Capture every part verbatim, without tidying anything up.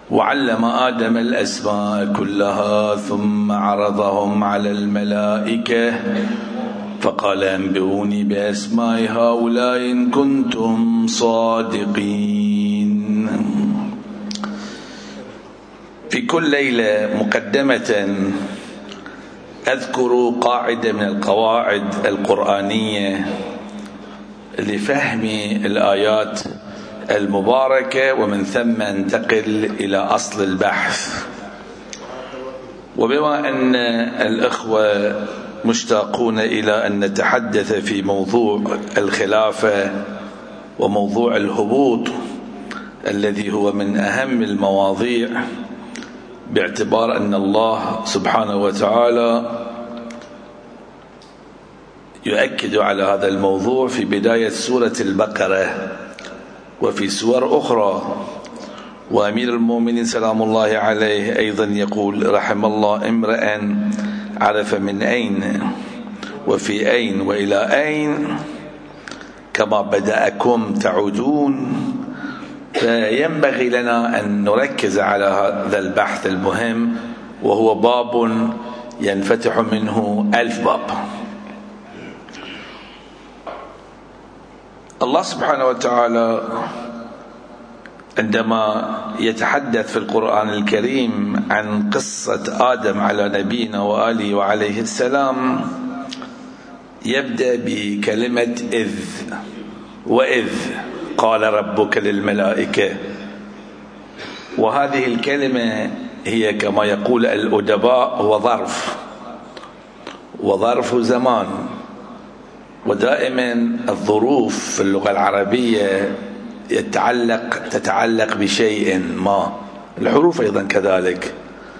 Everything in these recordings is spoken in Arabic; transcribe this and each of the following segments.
وعلم آدم الأسماء كلها ثم عرضهم على الملائكة فقال أنبئوني بأسماء هؤلاء إن كنتم صادقين. في كل ليلة مقدمة أذكر قاعدة من القواعد القرآنية لفهم الآيات المباركة، ومن ثم انتقل إلى أصل البحث. وبما أن الإخوة مشتاقون إلى أن نتحدث في موضوع الخلافة وموضوع الهبوط الذي هو من أهم المواضيع، باعتبار أن الله سبحانه وتعالى يؤكد على هذا الموضوع في بداية سورة البقرة وفي سور أخرى. وأمير المؤمنين سلام الله عليه أيضا يقول: رحم الله امرأ عرف من أين وفي أين وإلى أين كما بدأكم تعودون. فينبغي لنا أن نركز على هذا البحث المهم، وهو باب ينفتح منه ألف باب. الله سبحانه وتعالى عندما يتحدث في القرآن الكريم عن قصة آدم على نبينا وآله وعليه السلام يبدأ بكلمة إذ، وإذ قال ربك للملائكة. وهذه الكلمة هي كما يقول الأدباء هو ظرف، وظرف زمان. ودائما الظروف في اللغة العربية يتعلق تتعلق بشيء ما، الحروف أيضا كذلك.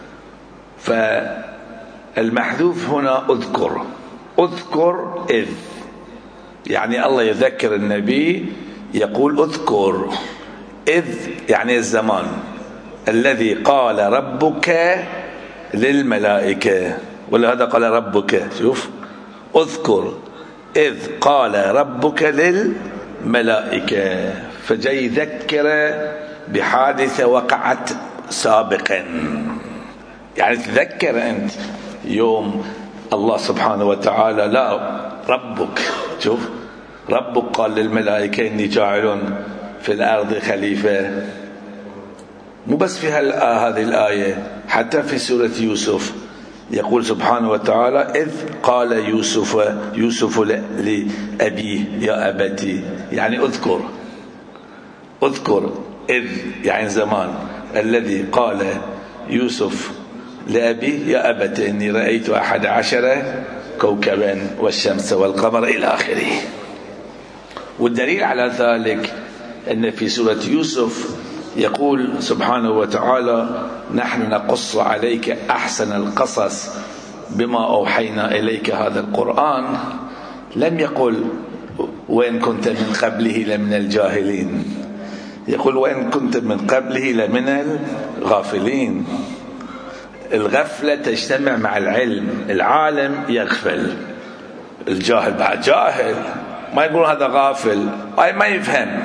فالمحذوف هنا أذكر، أذكر إذ، يعني الله يذكر النبي يقول أذكر إذ، يعني الزمان الذي قال ربك للملائكة، ولهذا قال ربك. شوف، أذكر إذ قال ربك للملائكة، فجاي يذكر بحادثة وقعت سابقا. يعني تذكر أنت يوم الله سبحانه وتعالى، لا ربك، شوف ربك قال للملائكة إني جاعل في الأرض خليفة. مو بس في هذه الآية، حتى في سورة يوسف يقول سبحانه وتعالى: إذ قال يوسف يوسف لأبيه يا أبتي، يعني أذكر، أذكر إذ يعني زمان الذي قال يوسف لأبيه يا أبتي إني رأيت أحد عشر كوكبا والشمس والقمر إلى آخره. والدليل على ذلك أن في سورة يوسف يقول سبحانه وتعالى: نحن نقص عليك أحسن القصص بما أوحينا إليك هذا القرآن. لم يقل وإن كنت من قبله لمن الجاهلين، يقول وإن كنت من قبله لمن الغافلين. الغفلة تجتمع مع العلم، العالم يغفل، الجاهل بعد جاهل، ما يقول هذا غافل، أي ما يفهم.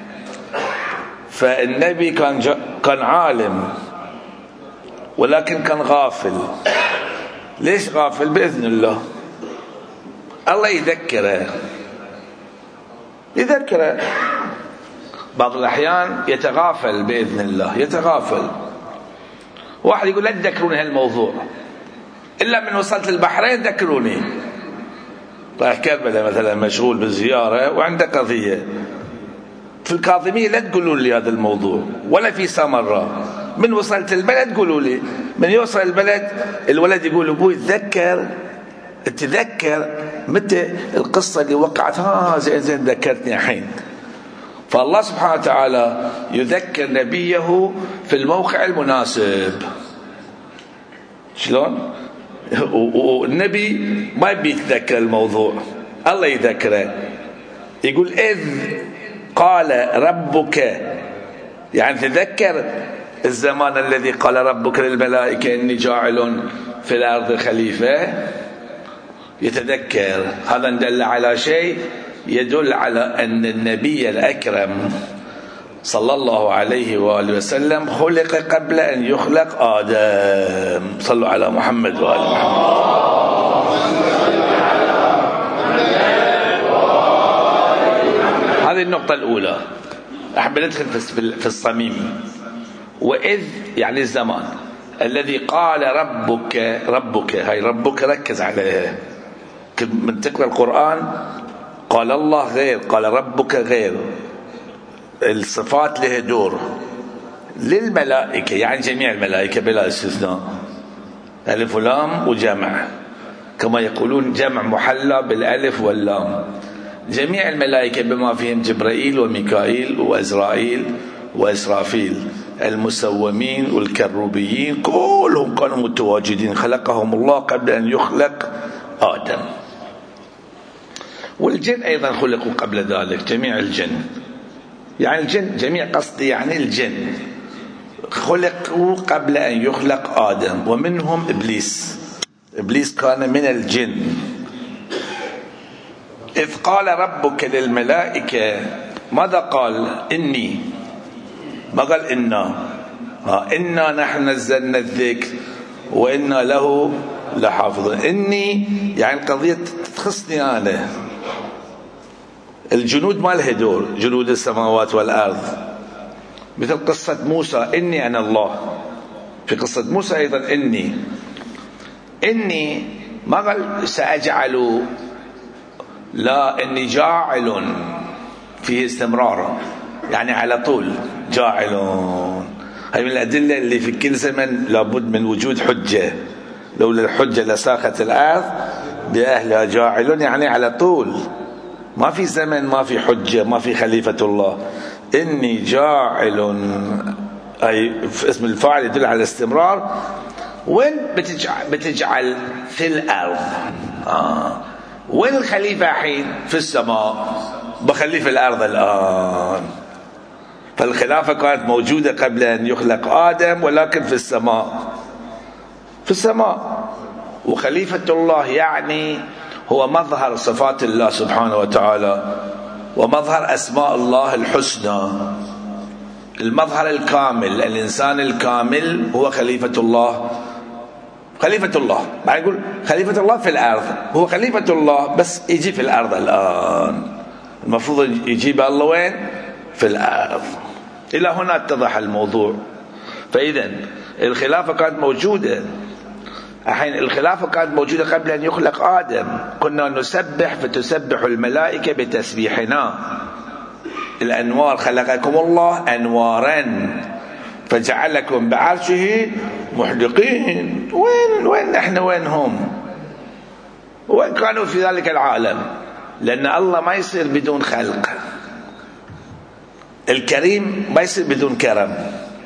فالنبي كان كان عالم ولكن كان غافل. ليش غافل؟ بإذن الله، الله يذكره يذكره بعض الأحيان يتغافل بإذن الله، يتغافل. واحد يقول لا تذكروني هالموضوع، إلا من وصلت البحرين ذكروني. رايح كربلاء مثلا مشغول بالزيارة وعنده قضية في الكاظمية، لا تقولوا لي هذا الموضوع، ولا في سامراء. من وصلت البلد قولوا لي. من يوصل البلد الولد يقول أبوي تذكر تذكر متى القصة اللي وقعت، ها زين زين ذكرتني الحين. فالله سبحانه وتعالى يذكر نبيه في الموقع المناسب. شلون؟ والنبي ما يبي يتذكر الموضوع، الله يذكره. يقول إذ قال ربك، يعني تذكر الزمان الذي قال ربك للملائكة إني جاعل في الأرض خليفة. يتذكر. هذا دل على شيء، يدل على أن النبي الأكرم صلى الله عليه وآله وسلم خلق قبل أن يخلق آدم. صلوا على محمد وآل محمد. هذه النقطة الأولى. أحب ندخل في الصميم. وإذ يعني الزمان الذي قال ربك ربك هاي ربك ركز عليها. من تقرأ القرآن قال الله غير، قال ربك غير. الصفات لها دور. للملائكة يعني جميع الملائكة بلا استثناء، ألف ولام وجمع، كما يقولون جمع محلى بالألف واللام. جميع الملائكة بما فيهم جبرائيل وميكائيل وإزرائيل وإسرافيل، المسومين والكروبيين، كلهم كانوا متواجدين، خلقهم الله قبل أن يخلق آدم. والجن أيضا خلقوا قبل ذلك، جميع الجن. يعني الجن جميع قصدي يعني الجن خلقوا قبل أن يخلق آدم، ومنهم إبليس. إبليس كان من الجن. إذ قال ربك للملائكة، ماذا قال؟ إني، ما قال إنا. إنا نحن نزلنا الذكر وإنا له لحافظون. إني يعني القضية تخصني أنا. الجنود ما لها دور، جنود السماوات والأرض، مثل قصة موسى إني أنا الله. في قصة موسى أيضا إني إني ما قال سأجعل، لا، إني جاعل فيه استمرار، يعني على طول جاعلون. هاي من الأدلة اللي في كل زمن لابد من وجود حجة. لولا الحجة لساخت الأرض بأهلها. جاعلون يعني على طول، ما في زمن ما في حجة، ما في خليفة الله. إني جاعل، أي في اسم الفاعل يدل على الاستمرار. وين بتجعل؟ بتجعل في الأرض. آه. وين الخليفة حين؟ في السماء. بخلي في الأرض الآن. فالخلافة كانت موجودة قبل أن يخلق آدم، ولكن في السماء. في السماء. وخليفة الله يعني هو مظهر صفات الله سبحانه وتعالى، ومظهر أسماء الله الحسنى. المظهر الكامل، الإنسان الكامل هو خليفة الله. خليفة الله ما يقول خليفة الله في الأرض، هو خليفة الله بس يجي في الأرض الآن. المفروض يجيب الله وين؟ في الأرض. إلى هنا اتضح الموضوع. فإذا الخلافة كانت موجودة. الحين الخلافة كانت موجودة قبل أن يخلق آدم. كنا نسبح فتسبح الملائكة بتسبيحنا. الأنوار خلقكم الله أنوارا فجعلكم بعرشه محدقين. وين وين نحن؟ وين هم؟ وين كانوا في ذلك العالم؟ لأن الله ما يصير بدون خلق. الكريم ما يصير بدون كرم.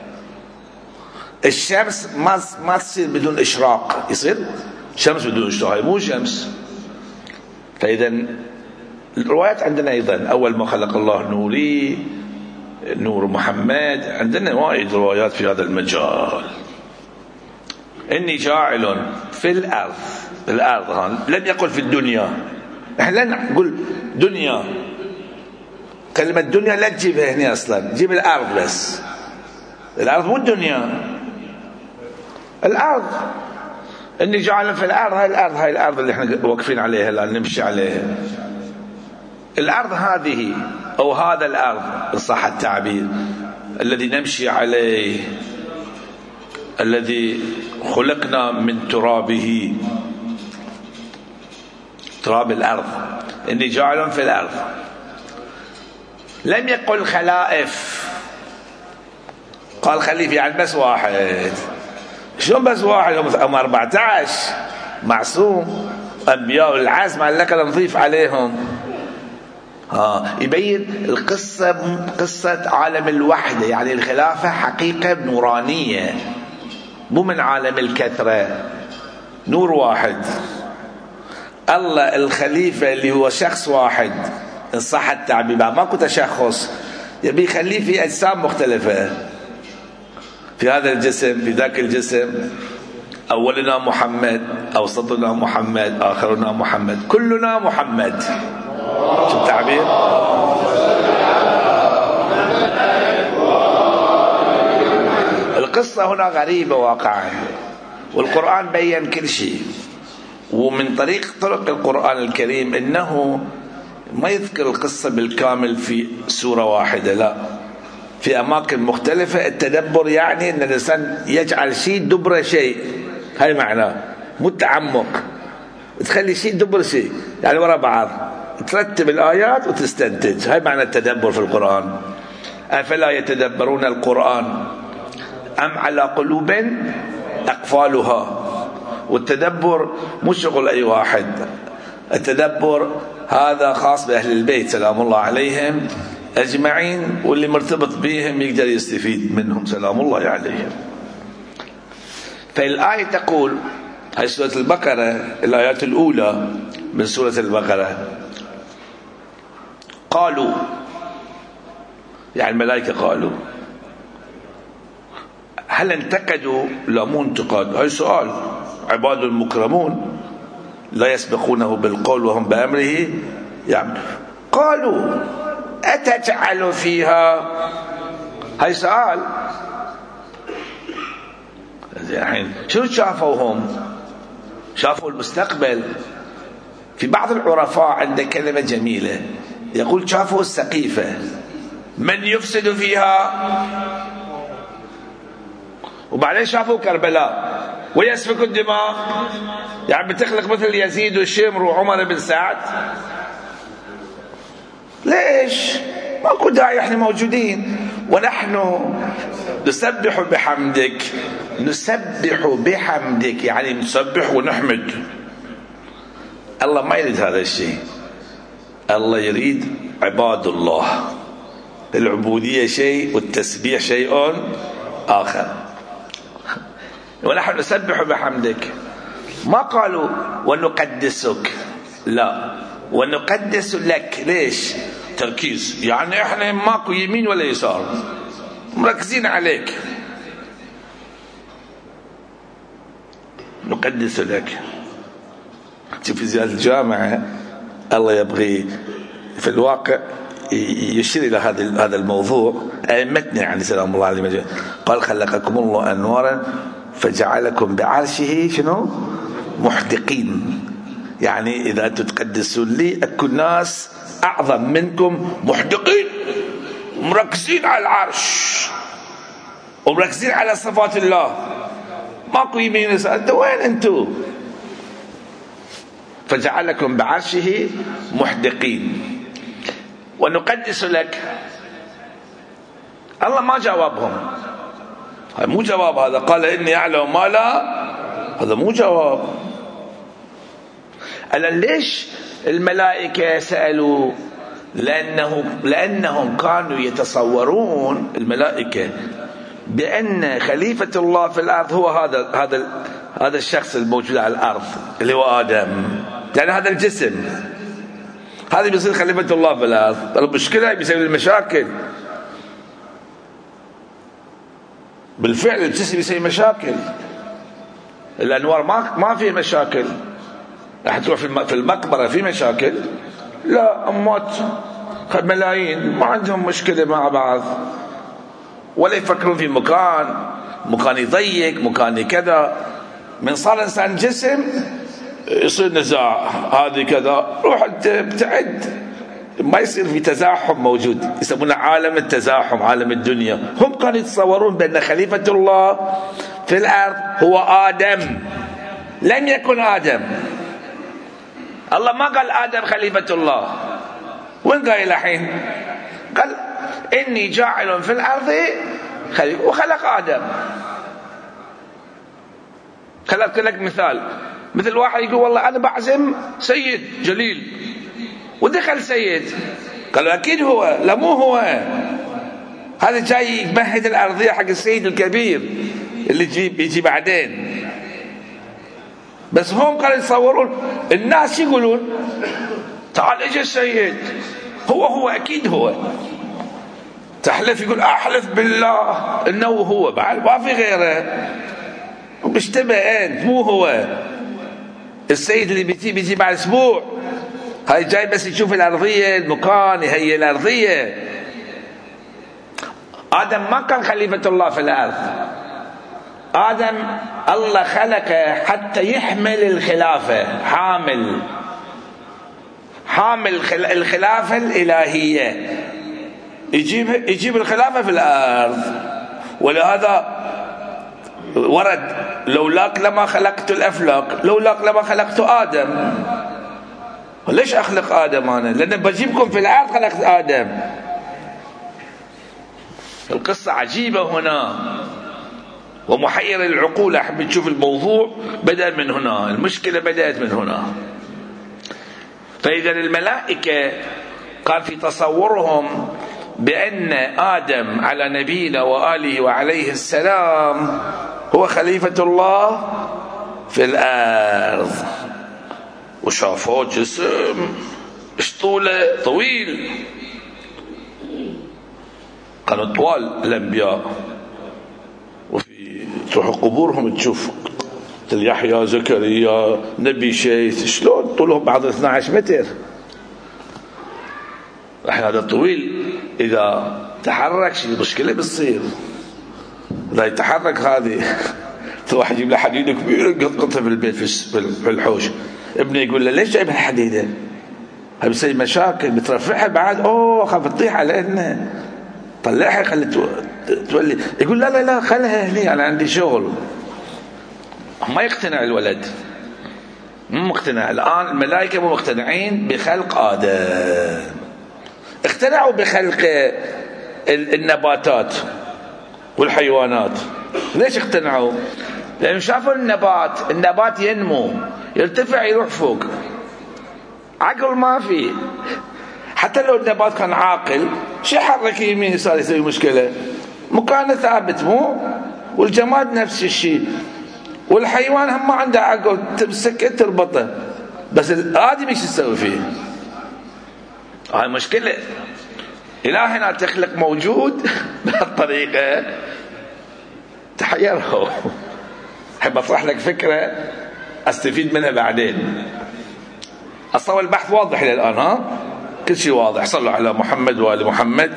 الشمس ما ما تصير بدون إشراق. يصير شمس بدون إشراق؟ هي مو شمس. فإذا الروايات عندنا أيضا أول ما خلق الله نوري، نور محمد. عندنا وايد روايات في هذا المجال. إني جاعل في الأرض. الأرض لم يقل في الدنيا. احنا لا نقول دنيا. كلمة دنيا لا تجيبها هنا أصلا، جيب الأرض بس. الأرض مو الدنيا، الأرض. إني جاعل في الأرض. هاي الأرض، هاي الأرض اللي احنا واقفين عليها الآن نمشي عليها. الأرض هذه أو هذا الأرض إن صح التعبير الذي نمشي عليه، الذي خلقنا من ترابه، تراب الأرض. إني جاعل في الأرض. لم يقل خلائف، قال خليفة يعني بس واحد. شلون بس واحد؟ هم أربعة عشر معصوم أنبياء العزم لك نضيف عليهم. ها يبين القصة قصة عالم الوحدة. يعني الخلافة حقيقة نورانية، مو من عالم الكثرة. نور واحد. الله الخليفة اللي هو شخص واحد إن صح التعبير، ماكو تشخص، يبي يخليه في أجسام مختلفة، في هذا الجسم، في ذاك الجسم. أولنا محمد، أوسطنا محمد، آخرنا محمد، كلنا محمد. شو التعبير؟ القصة هنا غريبة واقعا، والقرآن بيّن كل شيء. ومن طريق طرق القرآن الكريم إنه ما يذكر القصة بالكامل في سورة واحدة، لا، في أماكن مختلفة. التدبر يعني أن الإنسان يجعل شيء دبر شيء، هاي معناه، مو التعمق، تخلي شيء دبر شيء، يعني وراء بعض ترتب الآيات وتستنتج. هاي معنى التدبر في القرآن. أفلا يتدبرون القرآن أم على قلوب أقفالها. والتدبر مو شغل أي واحد، التدبر هذا خاص بأهل البيت سلام الله عليهم أجمعين، واللي مرتبط بهم يقدر يستفيد منهم سلام الله عليهم. فالآية تقول، هاي سورة البقرة، الآيات الأولى من سورة البقرة، قالوا، يعني الملائكة قالوا. هل انتقدوا؟ لا، مو انتقاد، هاي سؤال. عباد المكرمون لا يسبقونه بالقول وهم بأمره يعني. قالوا أتجعل فيها، هاي سؤال. يعني شو شافوا هم؟ شافوا المستقبل. في بعض العرفاء عنده كلمة جميلة يقول شافوا السقيفة، من يفسد فيها، وبعدين شافوا كربلاء ويسفك الدماء، يعني بتخلق مثل يزيد والشمر وعمر بن سعد. ليش؟ ماكو داعي، احنا موجودين ونحن نسبح بحمدك. نسبح بحمدك يعني نسبح ونحمد. الله ما يريد هذا الشيء، الله يريد عباد الله. العبودية شيء والتسبيح شيء آخر. ونحن نسبح بحمدك. ما قالوا ونقدسك، لا، ونقدس لك. ليش؟ تركيز، يعني احنا ماكو يمين ولا يسار، مركزين عليك. نقدس لك. شوف زيادة الجامعة الله يبغي في الواقع يشير إلى هذا هذا الموضوع. أئمتنا يعني سلام الله عليهم قال خلقكم الله أنوارا فجعلكم بعرشه شنو محدقين. يعني إذا أنتم تقدسون لي أكو ناس أعظم منكم محدقين، مركزين على العرش ومركزين على صفات الله، ماكو يمين يسار. أنت وين أنتم؟ فجعلكم بعرشه محدقين ونقدس لك. الله ما جاوبهم، هذا مو جواب. هذا قال إني أعلم ما لا، هذا مو جواب. ألا ليش الملائكة سألوا؟ لأنه لأنهم كانوا يتصورون الملائكة بأن خليفة الله في الأرض هو هذا هذا هذا الشخص الموجود على الأرض اللي هو آدم، يعني هذا الجسم هذا بيصير خليفة الله في الأرض. المشكلة بيسبب المشاكل. بالفعل الجسم يسوي مشاكل. الأنوار ما ما في مشاكل. راح تروح في المقبرة في مشاكل؟ لا، أموات ملايين ما عندهم مشكلة مع بعض، ولا يفكرون في مكان مكان يضيق مكان كذا. من صار إنسان جسم يصير نزاع، هذه كذا، روح ابتعد، ما يصير في تزاحم موجود، يسمونه عالم التزاحم، عالم الدنيا. هم كانوا يتصورون بأن خليفة الله في الأرض هو آدم. لم يكن آدم. الله ما قال آدم خليفة الله. وين قال الحين؟ قال إني جاعل في الأرض خليفة، وخلق آدم. خلقت لك مثال، مثل واحد يقول والله أنا بعزم سيد جليل ودخل سيد، قالوا أكيد هو. لا، مو هو، هذا جاي يمهد الأرضية حق السيد الكبير اللي يجي بيجي بعدين. بس هم قالوا يتصورون. الناس يقولون تعال اجى السيد، هو هو أكيد هو. تحلف، يقول أحلف بالله إنه هو، بعد ما في غيره، وبيشتبه أنت مو هو. السيد اللي بيجي بيجي بعد أسبوع، هاي جاي بس يشوف الأرضية، المكان، يهيئ الأرضية. آدم ما كان خليفة الله في الأرض، آدم الله خلقه حتى يحمل الخلافة، حامل حامل الخلافة الإلهية، يجيب يجيب الخلافة في الأرض. ولهذا ورد لولاك لما خلقت الأفلاك، لولاك لما خلقت آدم. ليش أخلق آدم أنا؟ لأن بجيبكم في الأرض خلقت آدم. القصة عجيبة هنا ومحير العقول. أحب تشوف الموضوع بدأ من هنا، المشكلة بدأت من هنا. فإذا الملائكة كان في تصورهم بأن آدم على نبينا وآله وعليه السلام هو خليفة الله في الأرض، وشافوه جسم طوله طويل، كانوا طوال الأنبياء. وفي تروح قبورهم تشوف يحيى زكريا نبي شيث شلون طولهم بعض اثني عشر متر. الحين هذا طويل إذا تحرك شيء مشكلة بتصير. إذا يتحرك هذه واحد يجيب له حديدة كبيرة يقطها في البيت في الحوش، ابنه يقول له ليش جايب الحديدة؟ هاي بتصير مشاكل، بترفعها بعد اوه خاف تطيح علينا، طلعها خلي تولي. يقول لا لا لا خلها هني انا عندي شغل. ما يقتنع الولد، مو مقتنع. الآن الملائكة مو مقتنعين بخلق آدم، اقتنعوا بخلق النباتات والحيوانات. ليش اقتنعوا؟ لأنه شافوا النبات النبات ينمو يرتفع يروح فوق، عقل ما في. حتى لو النبات كان عاقل شو يحرك يمين يسار يسوي مشكلة؟ مكانه ثابت مو؟ والجماد نفس الشيء، والحيوان هم ما عنده عقل تمسكه تربطه، بس الآدمي شو تسوي فيه؟ هاي مشكلة. إلهنا تخلق موجود بهالطريقة تحيره. أحب أطرح لك فكرة أستفيد منها بعدين. أصلا البحث واضح إلى الآن، ها؟ كل شيء واضح. صلوا على محمد وآل محمد.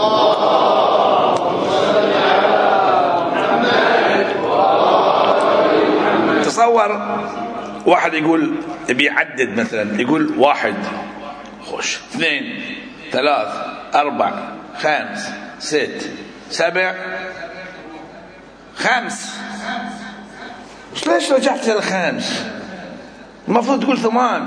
تصور واحد يقول بيعدد مثلا، يقول واحد خوش اثنين ثلاث أربع خمس ست سبع خمس. ليش رجعت للخمس؟ المفروض تقول ثمان.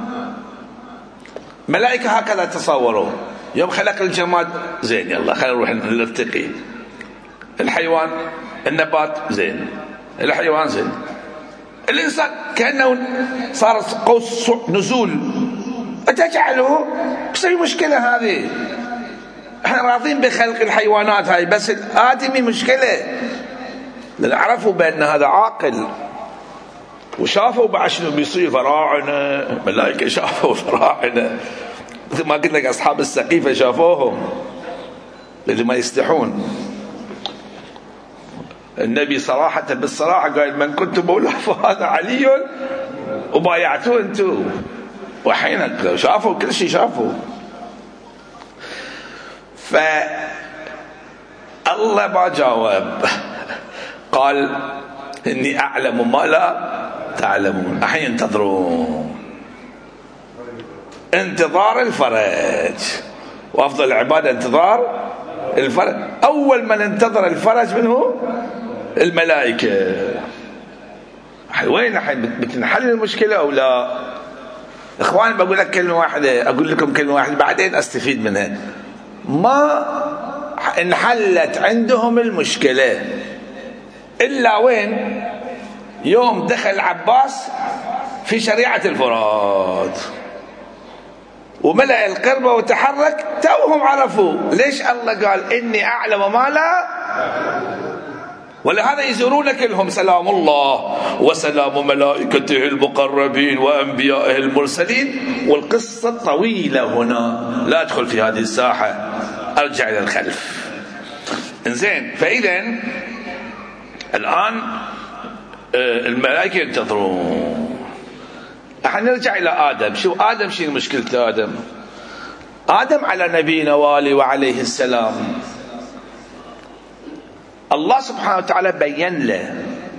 ملائكة هكذا تصوروا. يوم خلق الجماد زين، يلا خلينا نروح نرتقي. الحيوان النبات زين، الحيوان زين، الإنسان كأنه صار قوس نزول. أتجعله بسوي مشكلة هذه. احنا راضين بخلق الحيوانات هاي، بس الآدمي مشكلة. لأن عرفوا بأن هذا عاقل، وشافوا بعد شنو بيصير. فراعنة ملائكة شافوا فراعنة، مثل ما قلت لك أصحاب السقيفة شافوهم اللي ما يستحون. النبي صراحة بالصراحة قال من كنت مولاه فهذا علي وبايعتوه انتم. وحين شافوا كل شيء شافوا. فالله ما جاوب، قال إني أعلم ما لا تعلمون. الحين ينتظرون انتظار الفرج، وأفضل العبادة انتظار الفرج. أول من انتظر الفرج منه الملائكة. وين الحين بتنحل المشكلة أو لا؟ إخواني بقول لك كلمة واحدة، أقول لكم كلمة واحدة بعدين أستفيد منها. ما انحلت عندهم المشكلة إلا وين؟ يوم دخل عباس في شريعة الفراد وملأ القربة وتحرك، توهم عرفوا ليش الله قال إني أعلم ما لا. ولهذا يزورون كلهم سلام الله وسلام ملائكته المقربين وأنبيائه المرسلين. والقصة طويلة هنا، لا أدخل في هذه الساحة، أرجع إلى الخلف. إنزين، فإذا الآن الملائكة ينتظرون. نرجع إلى آدم. شو آدم؟ شو مشكلة آدم؟ آدم على نبينا وآله وعليه السلام الله سبحانه وتعالى بين له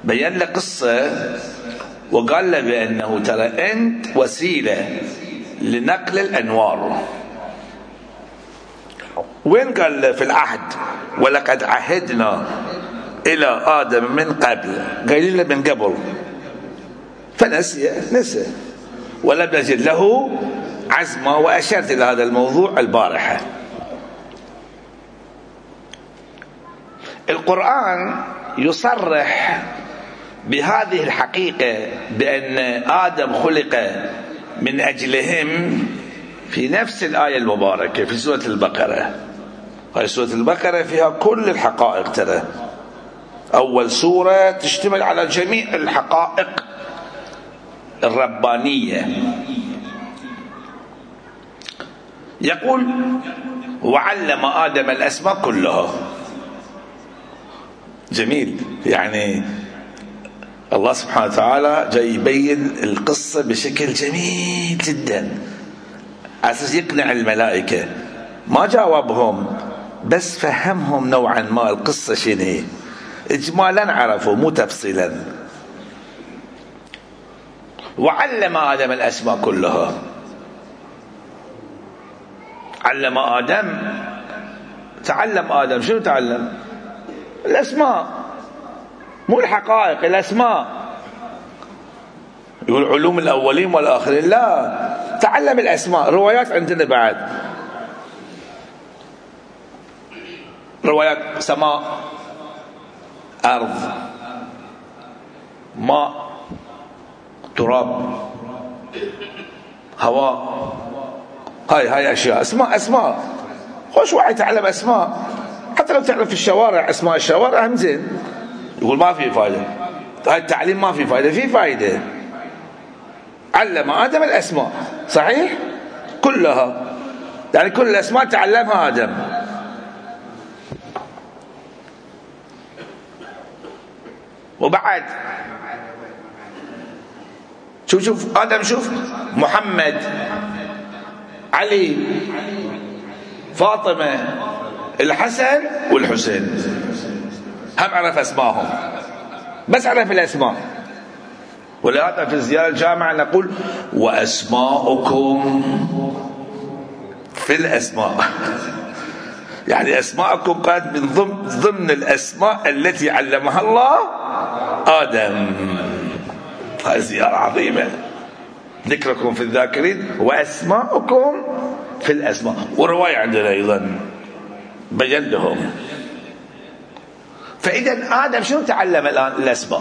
بين له قصة وقال له بأنه ترى أنت وسيلة لنقل الأنوار. وين قال له؟ في العهد، ولقد عهدنا إلى آدم من قبل، قايل له من قبل، فنسي نسي ولم نجد له عزما. وأشرت إلى هذا الموضوع البارحة. القرآن يصرح بهذه الحقيقة بأن آدم خلق من أجلهم في نفس الآية المباركة في سورة البقرة. هاي سورة البقرة فيها كل الحقائق، ترى أول سورة تشتمل على جميع الحقائق الربانية. يقول وعلم آدم الأسماء كلها. جميل، يعني الله سبحانه وتعالى جاي يبين القصة بشكل جميل جدا على أساس يقنع الملائكة. ما جاوبهم بس فهمهم نوعا ما القصة شنو، إجمالا عرفوا مو تفصيلا. وعلم آدم الأسماء كلها. علم آدم، تعلم آدم. شنو تعلم؟ الأسماء، مو الحقائق، الأسماء. يقول علوم الأولين والآخرين، لا، تعلم الأسماء. روايات عندنا بعد، روايات سماء، أرض، ماء، تراب، هواء. هاي هاي أشياء اسماء. أسماء خوش واحد تعلم أسماء، حتى لو تعرف في الشوارع أسماء الشوارع هم زين. يقول ما في فائدة، هاي التعليم ما في فائدة. في فائدة. علم آدم الأسماء، صحيح كلها، يعني كل الأسماء تعلمها آدم. وبعد شوف شوف آدم، شوف محمد، علي، فاطمة، الحسن والحسين، هم عرف أسماءهم، بس عرف الأسماء. ولهذا في الزيارة الجامعة نقول وأسماؤكم في الأسماء. يعني أسماءكم كانت من ضمن ضمن الأسماء التي علمها الله آدم. هذه زيارة عظيمة. ذكركم في الذاكرين وأسماءكم في الأسماء. ورواية عندنا أيضا بين لهم. فإذا آدم شنو تعلم الآن؟ الأسماء.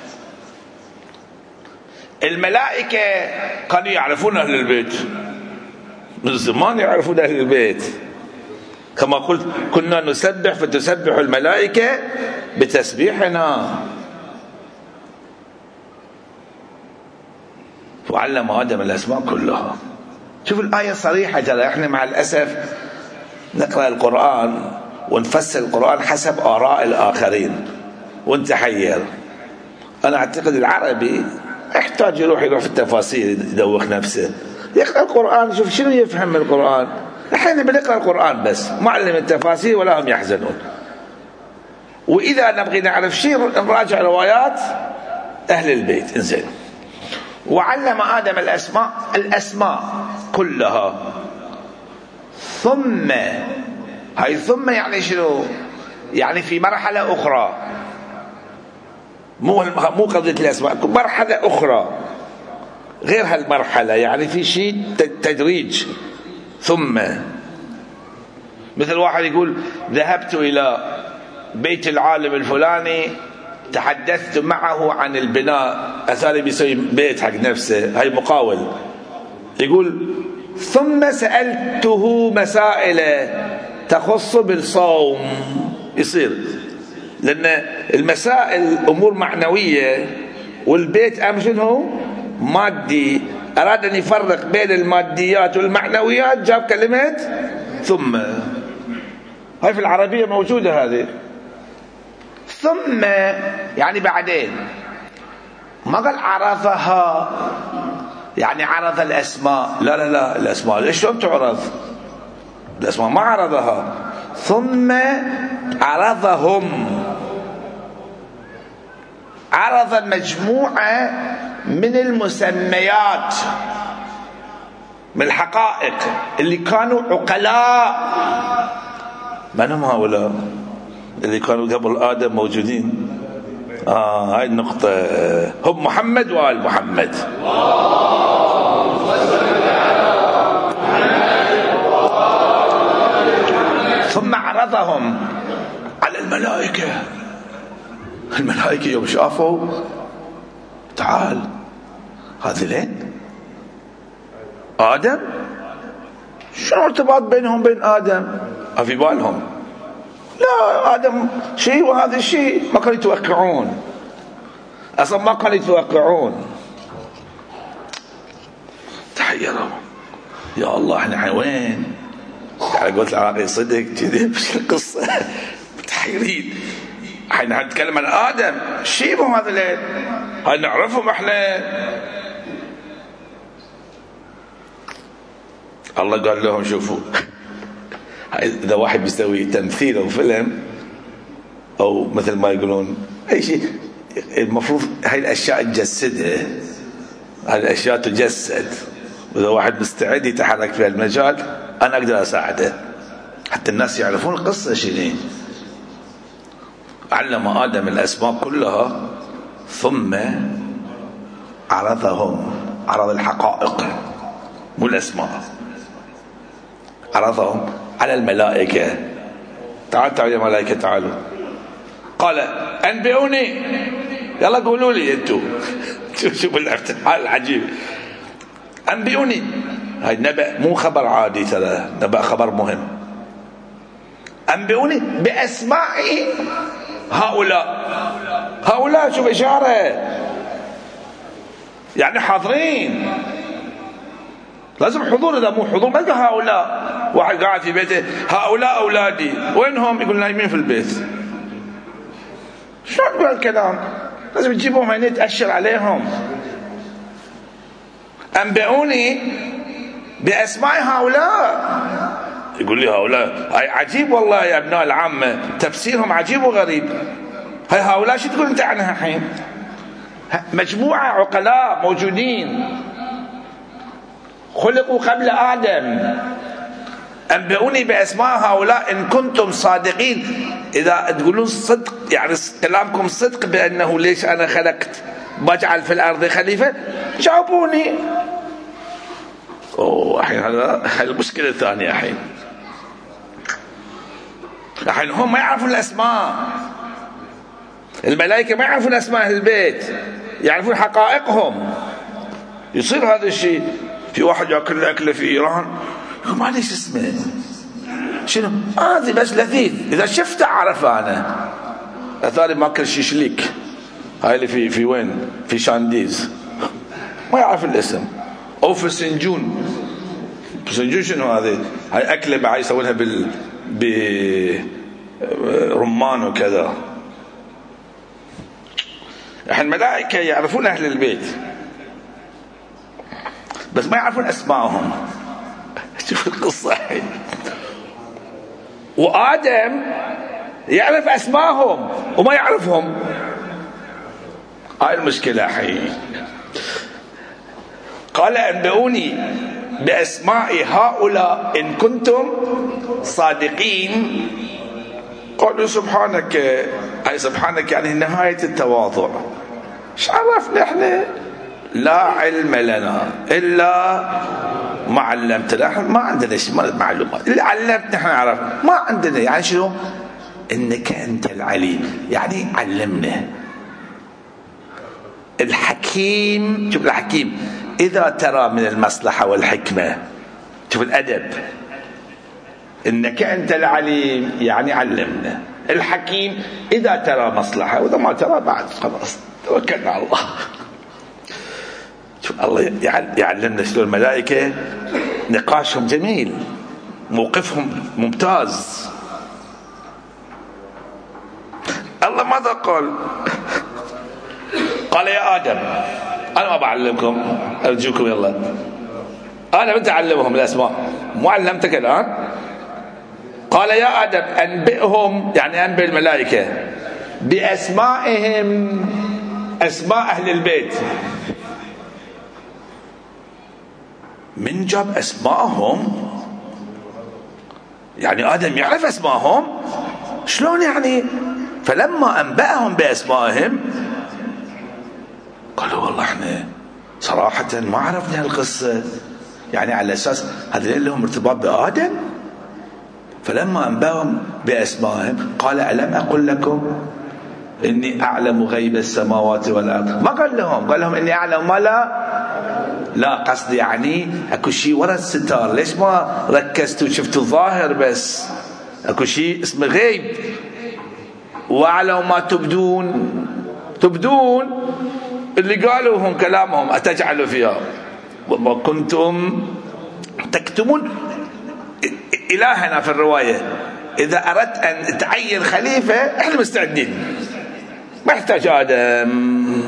الملائكة كانوا يعرفون أهل البيت من زمان، يعرفون أهل البيت. كما قلت كنا نسبح فتسبح الملائكة بتسبيحنا. وعلم آدم الأسماء كلها. شوف الآية صريحة. ترى احنا مع الأسف نقرأ القرآن ونفسر القرآن حسب آراء الآخرين ونتحير. أنا أعتقد العربي يحتاج يروح يروح في التفاسير يدوخ نفسه، يقرأ القرآن يشوف شنو يفهم من القرآن. نحن بنقرأ القرآن بس، معلم التفاسير ولا هم يحزنون. وإذا نبغي نعرف شيء نراجع روايات أهل البيت. إنزين. وعلم آدم الأسماء الأسماء كلها. ثم، هاي ثم يعني شنو؟ يعني في مرحلة أخرى، مو مو قضية الأسماء، مرحلة أخرى غير هالمرحلة، يعني في شيء تدريج. ثم مثل واحد يقول ذهبت إلى بيت العالم الفلاني تحدثت معه عن البناء، أثاري بيسوي بيت حق نفسه، هاي مقاول. يقول ثم سألته مسائل تخص بالصوم. يصير لأن المسائل أمور معنوية والبيت أمر شنو؟ مادي. أراد أن يفرق بين الماديات والمعنويات، جاب كلمة ثم. هاي في العربية موجودة هذه. ثم يعني بعدين، ما قال عرفها يعني عرض الأسماء. لا لا لا، الأسماء ليش شلون تعرض؟ الأسماء ما عرضها. ثم عرضهم. عرض مجموعة من المسميات من الحقائق اللي كانوا عقلاء. من هم هؤلاء اللي كانوا قبل آدم موجودين؟ آه هاي النقطة. هم محمد وآل محمد. ثم عرضهم على الملائكة. الملائكة يوم شافوا تعال هذين آدم، شنو ارتباط بينهم بين آدم؟ في بالهم لا آدم شيء وهذا شيء، ما كانوا يتوقعون أصلا، ما كانوا يتوقعون. تحيروا يا الله احنا وين؟ يعني قلت العراقي صدق كذي مش القصة متحيرين. احنا نتكلم عن آدم شيء بهم هذا الليل، هاي نعرفهم احنا. الله قال لهم شوفوا إذا واحد بيسوي تمثيل أو فيلم أو مثل ما يقولون أي شيء، المفروض هاي الأشياء تجسدها، هاي الأشياء تجسد. وإذا واحد مستعد يتحرك في المجال أنا أقدر أساعده حتى الناس يعرفون القصة شنو. علم آدم الأسماء كلها ثم عرضهم، عرض الحقائق مو الأسماء، عرضهم على الملائكة. تعال تعالوا يا ملائكة تعالوا. قال أنبئوني، يلا قولوا لي أنتوا. شوفوا الافتتاح العجيب. أنبئوني، هاي نبأ مو خبر عادي، ترى نبأ خبر مهم. أنبئوني بأسماء هؤلاء. هؤلاء شوف إشارة يعني حاضرين، لازم حضور. إذا مو حضور ما يقول هؤلاء. واحد قاعد في بيته هؤلاء أولادي وينهم؟ يقول نايمين في البيت. شو تقول الكلام؟ لازم تجيبهم هنا تأشر عليهم. أنبئوني بأسماء هؤلاء. يقول لي هؤلاء هاي عجيب والله يا ابناء العامة، تفسيرهم عجيب وغريب. هاي هؤلاء شو تقول انت عنها الحين؟ مجموعة عقلاء موجودين خلقوا قبل آدم. أنبئوني بأسماء هؤلاء إن كنتم صادقين. إذا تقولون صدق يعني كلامكم صدق بأنه ليش أنا خلقت بجعل في الأرض خليفة، جاوبوني. أوه الحين هذا المشكلة الثانية. الحين الحين هم ما يعرفون الأسماء، الملائكة ما يعرفون أسماء أهل البيت، يعرفون حقائقهم. يصير هذا الشيء. في واحد يأكل أكله في إيران يقول ما ليش اسمه شنو هذه، بس لذيذ إذا شفته أعرفه أنا. الثاني ما أكل شيشليك، هاي اللي في في وين؟ في شانديز، ما يعرف الاسم. أو في سنجون. سنجون شنو هذه؟ هاي أكلة بعد يسوونها بال برمان وكذا. الحين الملائكة يعرفون أهل البيت بس ما يعرفون أسمائهم. شوف القصة الحين. وآدم يعرف أسمائهم وما يعرفهم. هاي المشكلة الحين. قال أنبئوني بأسماء هؤلاء إن كنتم صادقين. قالوا سبحانك. أي سبحانك يعني نهاية التواضع. ايش عرفنا احنا؟ لا علم لنا إلا ما علمتنا. ما عندنا شيء معلومات. اللي علمتنا احنا عرف، ما عندنا. يعني شنو؟ إنك أنت العليم، يعني علمنا. الحكيم، شوف الحكيم إذا ترى من المصلحة والحكمة، شوف الأدب. إنك أنت العليم يعني علمنا. الحكيم إذا ترى مصلحة، وإذا ما ترى بعد خلاص توكلنا على الله. شوف الله يعلمنا شلون الملائكة نقاشهم جميل، موقفهم ممتاز. الله ماذا قال؟ قال يا آدم أنا ما بعلمكم، أرجوكم يلا أنا بنت أعلمهم الأسماء، مو علمتك الآن. قال يا آدم أنبئهم، يعني أنبئ الملائكة بأسمائهم أسماء أهل البيت. من جاب أسماءهم؟ يعني آدم يعرف أسماءهم؟ شلون يعني؟ فلما أنبأهم بأسمائهم قالوا والله احنا صراحة ما عرفنا هالقصة، يعني على أساس هذين لهم ارتباط بآدم. فلما أنبأهم بأسمائهم قال ألم أقل لكم إني أعلم غيب السماوات والأرض؟ ما قال لهم، قال لهم إني أعلم ما لا لا قصد يعني أكو شيء وراء الستار. ليش ما ركزتوا شفتوا الظاهر بس؟ أكو شيء اسمه غيب. وأعلم ما تبدون، تبدون اللي قالوا هم كلامهم أتجعلوا فيها وما كنتم تكتمون. إلهنا في الرواية إذا أردت أن تعين خليفة إحنا مستعدين، ما يحتاج آدم.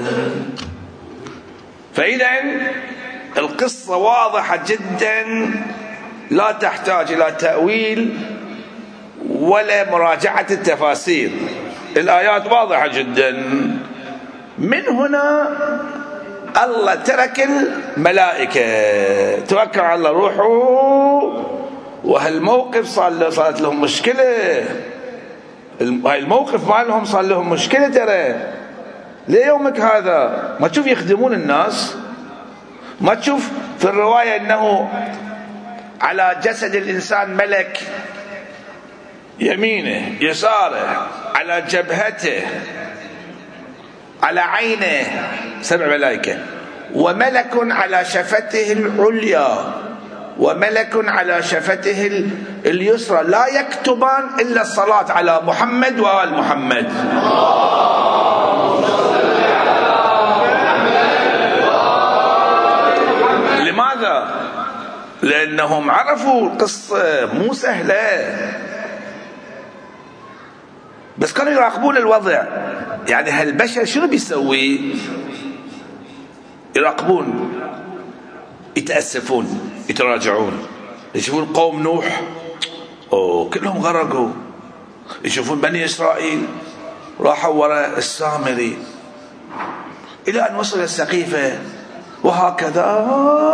فإذا القصة واضحة جدا، لا تحتاج إلى تأويل ولا مراجعة التفاسير، الآيات واضحة جدا. من هنا الله ترك الملائكة، توكل على الله روحوا. وهالموقف صار صارت لهم مشكلة، هاي الموقف مالهم صار لهم مشكلة ترى ليومك هذا. ما تشوف يخدمون الناس، ما تشوف في الرواية أنه على جسد الإنسان ملك، يمينه يساره على جبهته على عينه سبع ملائكة، وملك على شفته العليا وملك على شفته اليسرى، لا يكتبان إلا الصلاة على محمد وآل محمد. لماذا؟ لأنهم عرفوا القصة مو سهلة، بس كانوا يراقبون الوضع. يعني هالبشر شنو بيسوي؟ يراقبون، يتأسفون، يتراجعون. يشوفون قوم نوح أوه كلهم غرقوا، يشوفون بني إسرائيل راحوا وراء السامري إلى أن وصل السقيفة، وهكذا.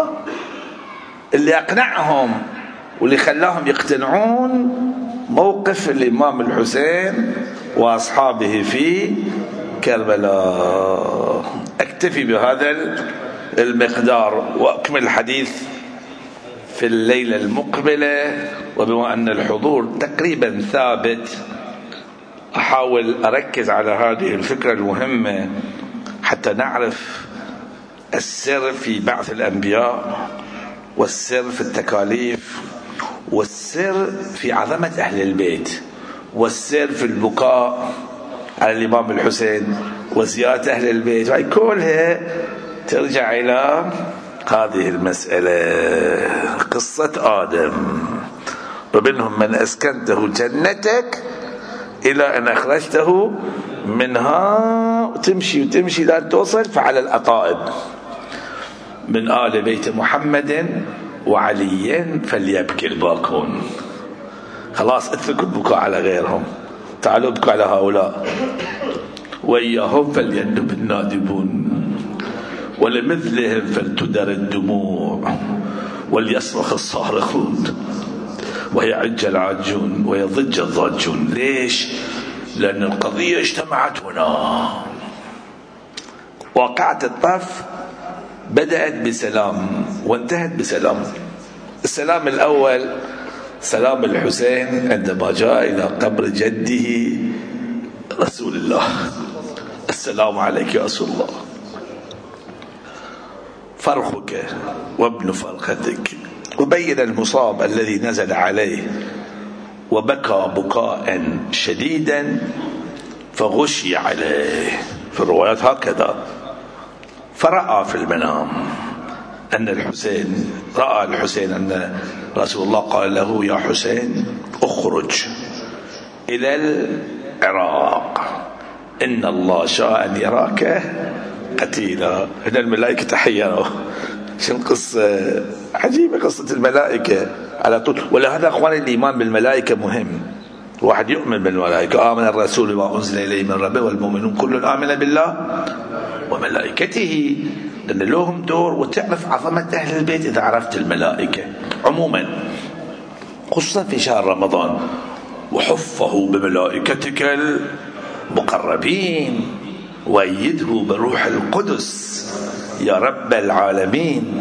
اللي أقنعهم واللي خلاهم يقتنعون موقف الإمام الحسين وأصحابه في كربلاء. أكتفي بهذا المقدار وأكمل الحديث في الليلة المقبلة. وبما أن الحضور تقريبا ثابت أحاول أركز على هذه الفكرة المهمة حتى نعرف السر في بعث الأنبياء، والسر في التكاليف، والسر في عظمة أهل البيت، والسر في البكاء على الإمام الحسين وزيارة أهل البيت. وهي كلها ترجع إلى هذه المسألة، قصة آدم. ومنهم من أسكنته جنتك إلى أن أخرجته منها، تمشي وتمشي لا توصل. فعلى الأطائب من آل بيت محمد وعلي فليبكي الباكون. خلاص اتركوا البكاء على غيرهم، تعالوا ابكوا على هؤلاء. وإياهم فليندب النادبون، ولمثلهم فلتدر الدموع، وليصرخ الصارخون، ويعج العاجون، ويضج الضاجون. ليش؟ لأن القضية اجتمعت هنا. واقعة الطف بدأت بسلام وانتهت بسلام. السلام الأول سلام الحسين عندما جاء إلى قبر جده رسول الله، السلام عليك يا رسول الله، فرخك وابن فرختك. وبين المصاب الذي نزل عليه وبكى بكاء شديدا فغشي عليه، في الروايات هكذا. فرأى في المنام أن الحسين، رأى الحسين أن رسول الله قال له يا حسين اخرج إلى العراق، إن الله شاء أن يراك قتيلا. هنا الملائكة تحيروا، شو القصة عجيبة، قصة الملائكة على طول. ولهذا أخواني الإيمان بالملائكة مهم. واحد يؤمن بالملائكة، آمن الرسول بما أنزل إليه من ربه والمؤمنون كل آمن بالله وملائكته، لأن لهم دور. وتعرف عظمة أهل البيت إذا عرفت الملائكة عموما، خصوصا في شهر رمضان. وحفه بملائكتك المقربين وأيده بروح القدس يا رب العالمين.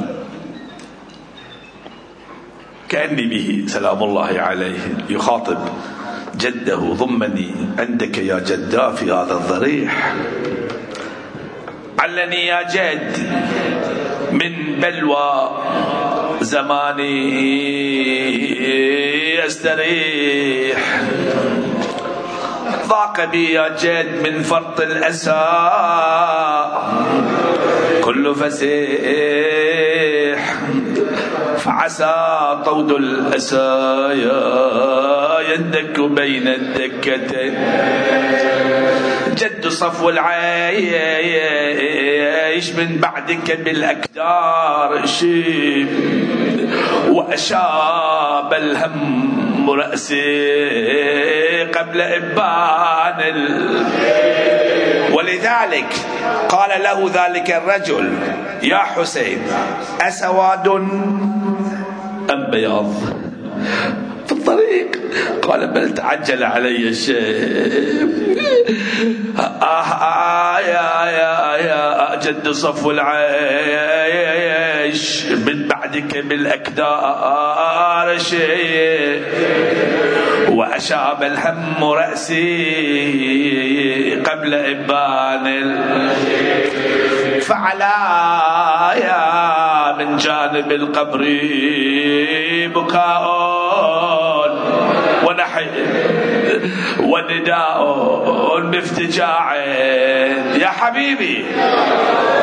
كأني به سلام الله عليه يخاطب جده: ضمني عندك يا جدا في هذا الضريح، علني يا جد من بلوى زماني استريح، ضاق بي يا جد من فرط الأسى كل فسيح، فعسى طود الأسايا يندك بين الدكتين، جد صفو العيش من بعدك بالأكدار شيب، وأشاب الهم رأسي قبل إبان ال... ولذلك قال له ذلك الرجل: يا حسين أسواد أم بياض في الطريق؟ قال: بل تعجل علي الشيء. آه آه يا يا يا جد صفو العيش من بعدك بالأكدار شيء، وأشاب الهم رأسي قبل إبان ال... فعلايا من جانب القبر بكاء ونحي ونداء بافتجاع. يا حبيبي